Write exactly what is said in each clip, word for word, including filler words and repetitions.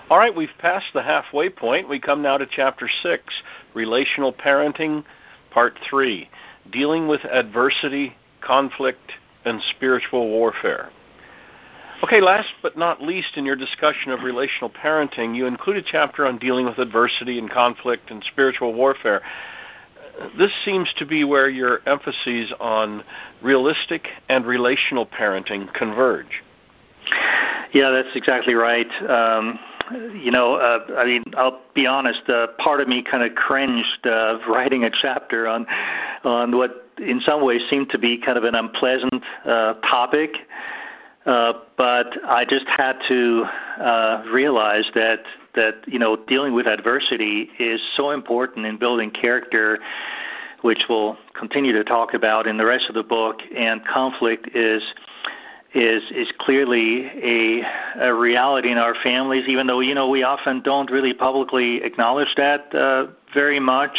All right, we've passed the halfway point. We come now to Chapter six, Relational Parenting, Part three, Dealing with Adversity, Conflict, and Spiritual Warfare. Okay, last but not least, in your discussion of relational parenting, you include a chapter on dealing with adversity and conflict and spiritual warfare. This seems to be where your emphases on realistic and relational parenting converge. Yeah, that's exactly right. Um, you know, uh, I mean, I'll be honest, uh, part of me kind of cringed uh, writing a chapter on on what in some ways seemed to be kind of an unpleasant uh, topic. Uh, but I just had to uh, realize that, that, you know, dealing with adversity is so important in building character, which we'll continue to talk about in the rest of the book, and conflict is is is clearly a, a reality in our families, even though, you know, we often don't really publicly acknowledge that uh, very much.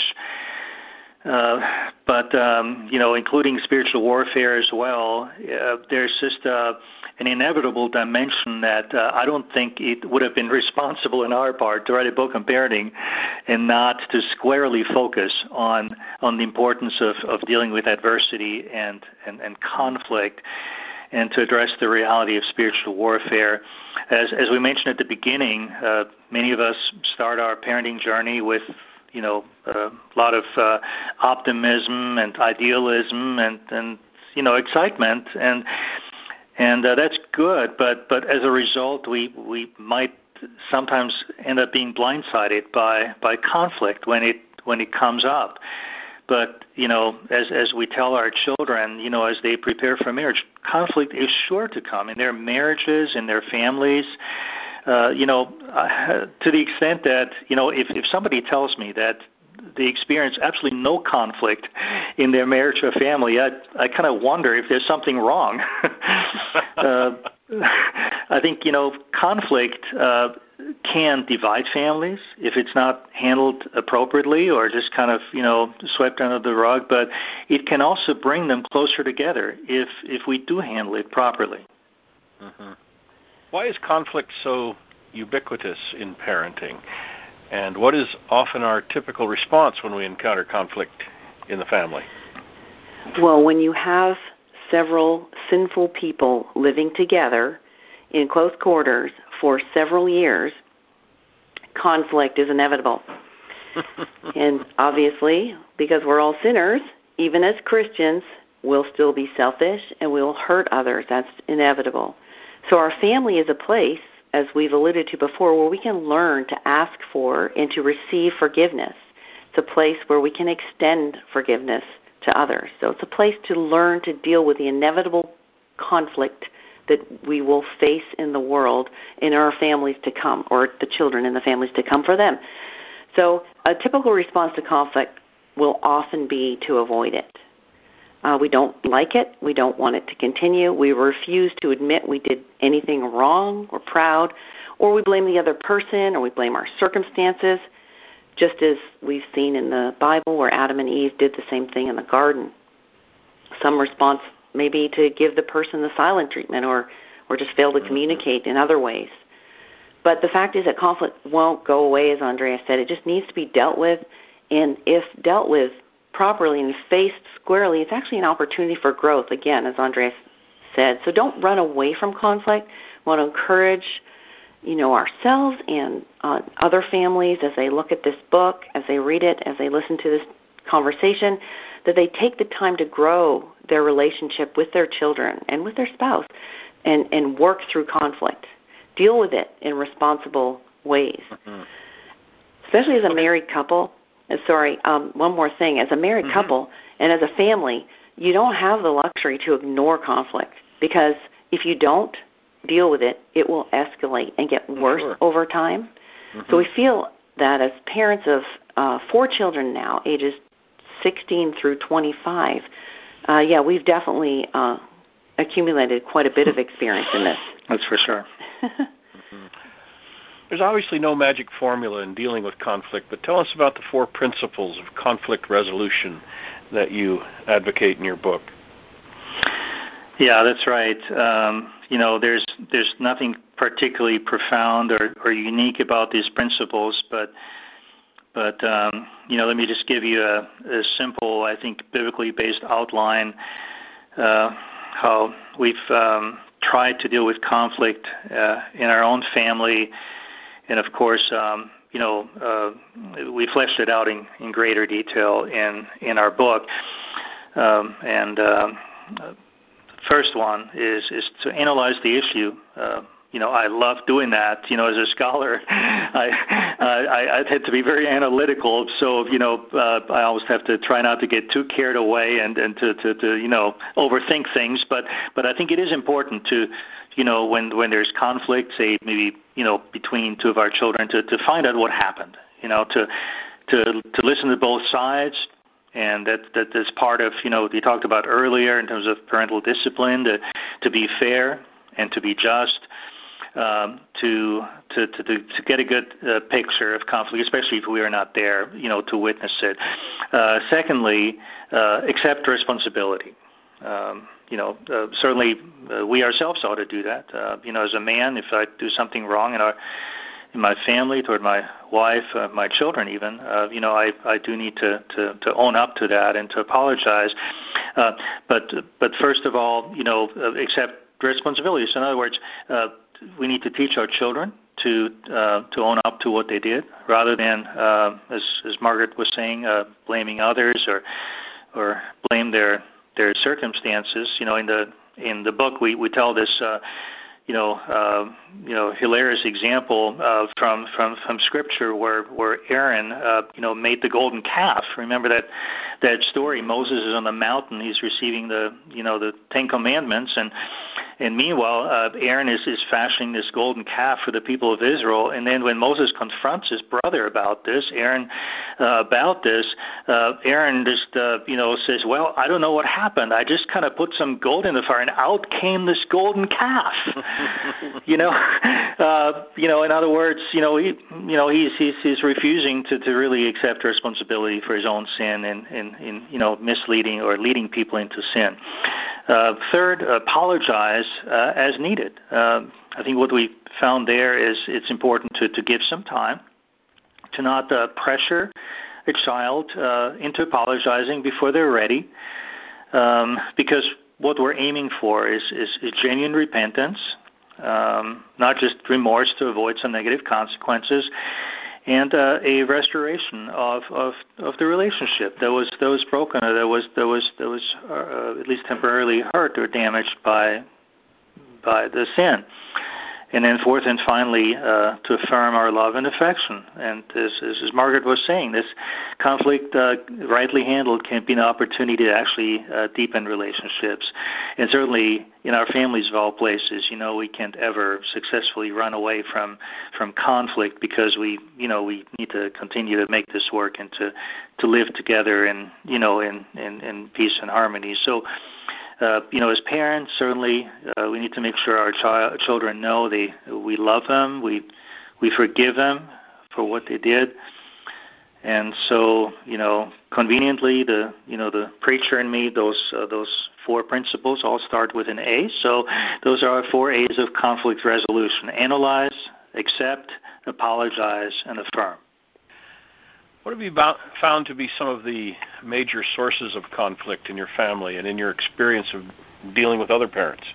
Uh, but, um, you know, including spiritual warfare as well, uh, there's just uh, an inevitable dimension that uh, I don't think it would have been responsible on our part to write a book on parenting and not to squarely focus on on the importance of, of dealing with adversity and, and, and conflict, and to address the reality of spiritual warfare. As, as we mentioned at the beginning, uh, many of us start our parenting journey with you know, a lot of uh, optimism and idealism and, and, you know, excitement, and and uh, that's good. But but as a result, we we might sometimes end up being blindsided by by conflict when it when it comes up. But you know, as as we tell our children, you know, as they prepare for marriage, conflict is sure to come in their marriages, in their families. Uh, you know, uh, to the extent that, you know, if, if somebody tells me that they experience absolutely no conflict in their marriage or family, I, I kind of wonder if there's something wrong. uh, I think, you know, conflict uh, can divide families if it's not handled appropriately or just kind of, you know, swept under the rug, but it can also bring them closer together if, if we do handle it properly. Mm-hmm. Why is conflict so ubiquitous in parenting? And what is often our typical response when we encounter conflict in the family? Well, when you have several sinful people living together in close quarters for several years, conflict is inevitable. And obviously, because we're all sinners, even as Christians, we'll still be selfish and we'll hurt others. That's inevitable. So our family is a place, as we've alluded to before, where we can learn to ask for and to receive forgiveness. It's a place where we can extend forgiveness to others. So it's a place to learn to deal with the inevitable conflict that we will face in the world in our families to come, or the children in the families to come for them. So a typical response to conflict will often be to avoid it. Uh, we don't like it. We don't want it to continue. We refuse to admit we did anything wrong. We're proud. Or we blame the other person, or we blame our circumstances, just as we've seen in the Bible where Adam and Eve did the same thing in the garden. Some response may be to give the person the silent treatment, or, or just fail to communicate in other ways. But the fact is that conflict won't go away, as Andreas said. It just needs to be dealt with. And if dealt with properly and faced squarely, it's actually an opportunity for growth, again, as Andreas said. So don't run away from conflict. We want to encourage, you know, ourselves and uh, other families as they look at this book, as they read it, as they listen to this conversation, that they take the time to grow their relationship with their children and with their spouse and, and work through conflict. Deal with it in responsible ways. Mm-hmm. Especially as a married couple. Sorry, um, one more thing. As a married mm-hmm. couple and as a family, you don't have the luxury to ignore conflict, because if you don't deal with it, it will escalate and get worse sure. over time. Mm-hmm. So we feel that as parents of uh, four children now, ages sixteen through twenty-five, uh, yeah, we've definitely uh, accumulated quite a bit of experience in this. That's for sure. mm-hmm. There's obviously no magic formula in dealing with conflict, but tell us about the four principles of conflict resolution that you advocate in your book. Yeah, that's right. Um, you know, there's there's nothing particularly profound or, or unique about these principles, but but um, you know, let me just give you a, a simple, I think, biblically based outline uh, how we've um, tried to deal with conflict uh, in our own family, and of course, um, you know, uh, we fleshed it out in, in greater detail in in our book, um, and. Um, First one is is to analyze the issue. Uh, you know, I love doing that. You know, as a scholar, I I, I tend to be very analytical. So you know, uh, I always have to try not to get too carried away and and to, to, to you know overthink things. But but I think it is important to, you know, when when there's conflict, say maybe you know between two of our children, to to find out what happened. You know, to to to listen to both sides. And that that is part of, you know, you talked about earlier in terms of parental discipline, to to be fair and to be just, um, to, to to to get a good uh, picture of conflict, especially if we are not there, you know, to witness it. Uh, secondly, uh, accept responsibility. Um, you know, uh, certainly uh, we ourselves ought to do that. Uh, you know, as a man, if I do something wrong in our in my family, toward my wife, uh, my children even, uh, you know, I, I do need to, to, to own up to that and to apologize. Uh, but but first of all, you know, uh, accept responsibility. So in other words, uh, we need to teach our children to uh, to own up to what they did, rather than, uh, as as Margaret was saying, uh, blaming others or or blame their their circumstances. You know, in the in the book we we tell this. Uh, You know, uh, you know, hilarious example uh, from from from Scripture where where Aaron, uh, you know, made the golden calf. Remember that that story? Moses is on the mountain; he's receiving the you know the Ten Commandments, and and meanwhile, uh, Aaron is is fashioning this golden calf for the people of Israel. And then when Moses confronts his brother about this, Aaron uh, about this, uh, Aaron just uh, you know says, "Well, I don't know what happened. I just kind of put some gold in the fire, and out came this golden calf." you know, uh, you know. In other words, you know, he, you know, he's he's, he's refusing to, to really accept responsibility for his own sin and, and, and you know, misleading or leading people into sin. Uh, third, apologize uh, as needed. Uh, I think what we found there is it's important to, to give some time, to not uh, pressure a child uh, into apologizing before they're ready, um, because what we're aiming for is, is, is genuine repentance. Um, not just remorse to avoid some negative consequences, and uh, a restoration of, of, of the relationship that was that was broken, or that was that was that was uh, at least temporarily hurt or damaged by by the sin. And then fourth and finally, uh, to affirm our love and affection. And as, as Margaret was saying, this conflict, uh, rightly handled, can be an opportunity to actually uh, deepen relationships. And certainly in our families of all places, you know, we can't ever successfully run away from from conflict, because we, you know, we need to continue to make this work and to, to live together in, you know, in, in, in peace and harmony. So, Uh, you know, as parents, certainly uh, we need to make sure our child, children know they we love them, we we forgive them for what they did, and so you know, conveniently, the you know the preacher and me, those uh, those four principles all start with an A. So those are our four A's of conflict resolution: analyze, accept, apologize, and affirm. What have you found to be some of the major sources of conflict in your family and in your experience of dealing with other parents?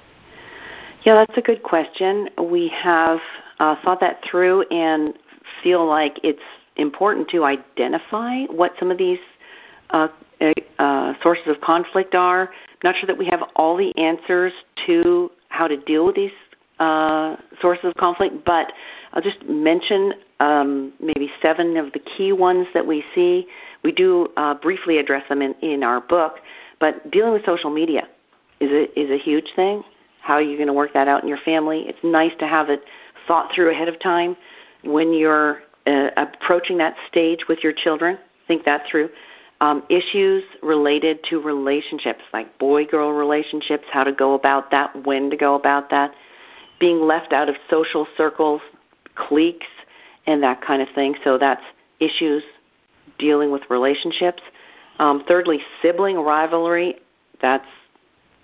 Yeah, that's a good question. We have uh, thought that through and feel like it's important to identify what some of these uh, uh, sources of conflict are. I'm not sure that we have all the answers to how to deal with these uh, sources of conflict, but I'll just mention Um, maybe seven of the key ones that we see. We do uh, briefly address them in, in our book, but dealing with social media is a, is a huge thing. How are you going to work that out in your family? It's nice to have it thought through ahead of time. When you're uh, approaching that stage with your children, think that through. Um, issues related to relationships, like boy-girl relationships, how to go about that, when to go about that, being left out of social circles, cliques, and that kind of thing. So that's issues dealing with relationships. Um, thirdly, sibling rivalry. That's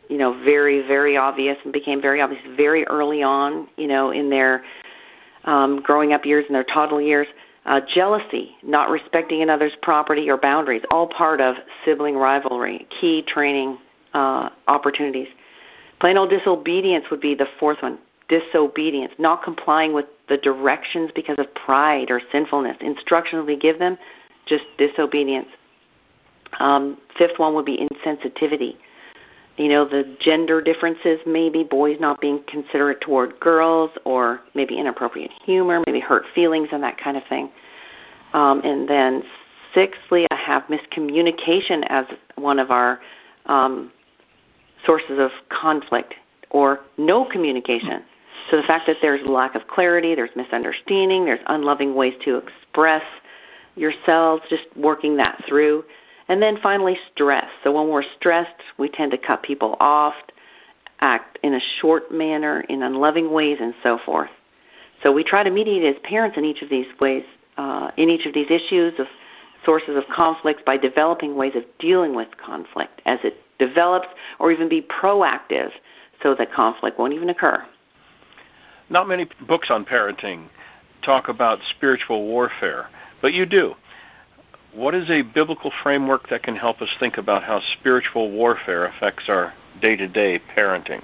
you know, very, very obvious and became very obvious very early on, you know, in their um, growing up years, in their toddler years. Uh, jealousy, not respecting another's property or boundaries, all part of sibling rivalry, key training uh, opportunities. Plain old disobedience would be the fourth one. Disobedience, not complying with the directions because of pride or sinfulness. Instructions we give them, just disobedience. Um, fifth one would be insensitivity. You know, the gender differences, maybe boys not being considerate toward girls, or maybe inappropriate humor, maybe hurt feelings and that kind of thing. Um, and then sixthly, I have miscommunication as one of our um, sources of conflict, or no communication. So the fact that there's lack of clarity, there's misunderstanding, there's unloving ways to express yourselves, just working that through. And then finally, stress. So when we're stressed, we tend to cut people off, act in a short manner, in unloving ways, and so forth. So we try to mediate as parents in each of these ways, uh, in each of these issues of sources of conflict, by developing ways of dealing with conflict as it develops, or even be proactive so that conflict won't even occur. Not many books on parenting talk about spiritual warfare, but you do. What is a biblical framework that can help us think about how spiritual warfare affects our day-to-day parenting?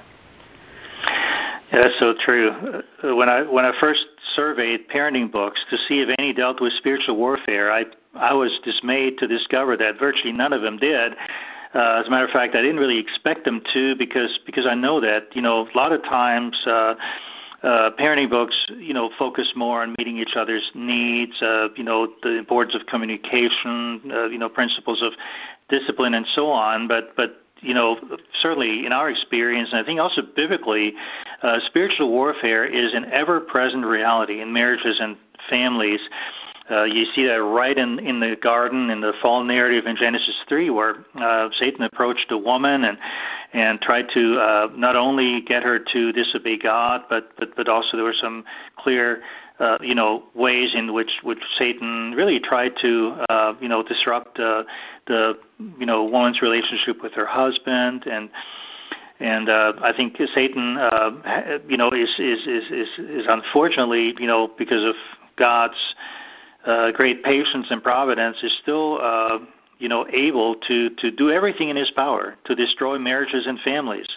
Yeah, that's so true. Uh, when I when I first surveyed parenting books to see if any dealt with spiritual warfare, I I was dismayed to discover that virtually none of them did. Uh, as a matter of fact, I didn't really expect them to, because because I know that, you know, a lot of times uh, uh, parenting books, you know, focus more on meeting each other's needs, uh, you know, the importance of communication, uh, you know, principles of discipline and so on. But but you know, certainly in our experience, and I think also biblically, uh, spiritual warfare is an ever-present reality in marriages and families. Uh, you see that right in, in the garden, in the fall narrative in Genesis three, where uh, Satan approached a woman and and tried to uh, not only get her to disobey God, but but, but also there were some clear uh, you know ways in which, which Satan really tried to uh, you know disrupt uh, the you know woman's relationship with her husband. and And uh, I think Satan, uh, you know, is, is is is is unfortunately, you know, because of God's Uh, great patience and providence, is still, uh, you know, able to, to do everything in his power to destroy marriages and families.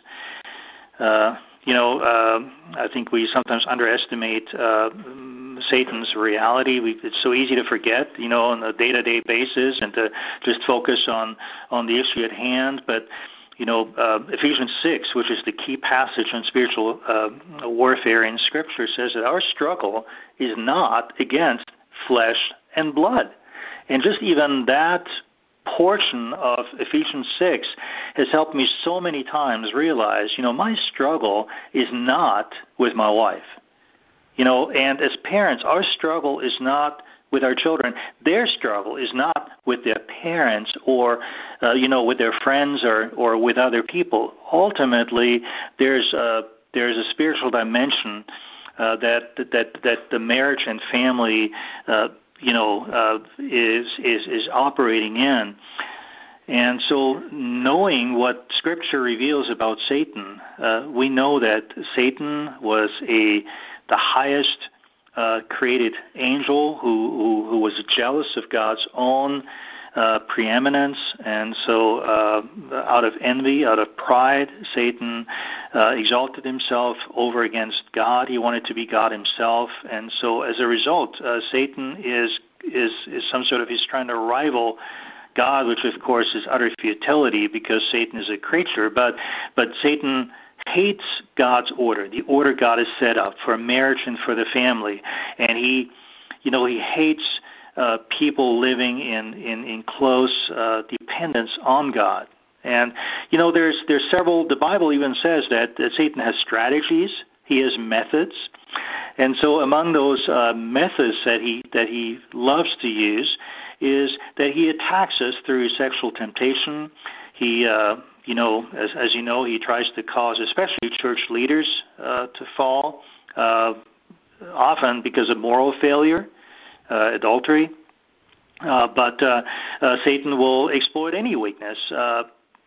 Uh, you know, uh, I think we sometimes underestimate uh, Satan's reality. We, it's so easy to forget, you know, on a day-to-day basis, and to just focus on, on the issue at hand. But you know, uh, Ephesians six, which is the key passage on spiritual uh, warfare in Scripture, says that our struggle is not against flesh and blood. And just even that portion of Ephesians six has helped me so many times realize, you know, my struggle is not with my wife. You know, and as parents, our struggle is not with our children. Their struggle is not with their parents or, uh, you know, with their friends or, or with other people. Ultimately, there's a, there's a spiritual dimension Uh, that that that the marriage and family, uh, you know, uh, is is is operating in, and so knowing what Scripture reveals about Satan, uh, we know that Satan was a the highest uh, created angel who, who who was jealous of God's own Uh, preeminence, and so uh, out of envy, out of pride, Satan uh, exalted himself over against God. He wanted to be God himself, and so as a result, uh, Satan is is is some sort of, he's trying to rival God, which of course is utter futility because Satan is a creature. But but Satan hates God's order, the order God has set up for marriage and for the family, and he, you know, he hates Uh, people living in, in, in close uh, dependence on God. And, you know, there's there's several, the Bible even says that, that Satan has strategies, he has methods. And so among those uh, methods that he that he loves to use is that he attacks us through sexual temptation. He, uh, you know, as, as you know, he tries to cause especially church leaders uh, to fall, uh, often because of moral failure. Uh, adultery, uh, but uh, uh, Satan will exploit any weakness. Uh,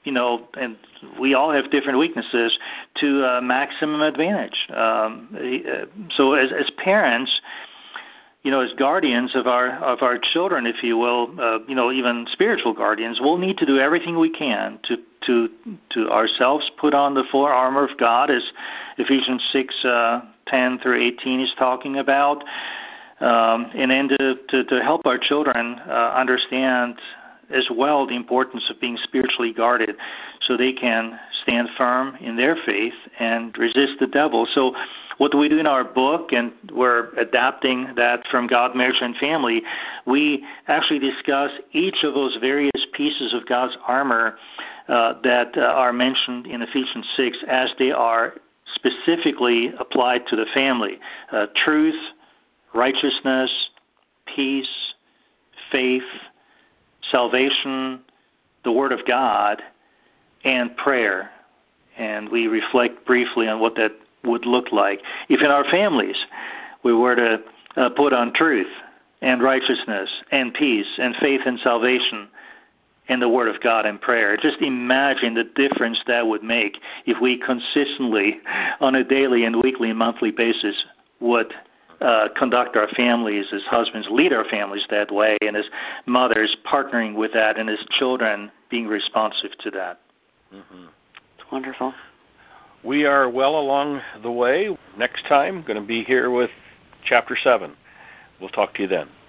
you know, and we all have different weaknesses, to uh, maximum advantage. Um, so as, as parents, you know, as guardians of our of our children, if you will, uh, you know, even spiritual guardians, we'll need to do everything we can to to to ourselves put on the full armor of God, as Ephesians six uh, ten through eighteen is talking about, um, and then to, to to help our children uh, understand as well the importance of being spiritually guarded, so they can stand firm in their faith and resist the devil. So what do we do in our book? And we're adapting that from God, Marriage, and Family. We actually discuss each of those various pieces of God's armor uh, that uh, are mentioned in Ephesians six as they are specifically applied to the family. Uh, truth, righteousness, peace, faith, salvation, the Word of God, and prayer. And we reflect briefly on what that would look like. If in our families we were to uh, put on truth and righteousness and peace and faith and salvation and the Word of God and prayer, just imagine the difference that would make if we consistently, on a daily and weekly and monthly basis, would Uh, conduct our families as husbands, lead our families that way, and as mothers partnering with that, and as children being responsive to that. Mm-hmm. It's wonderful. We are well along the way. Next time, going to be here with Chapter seven. We'll talk to you then.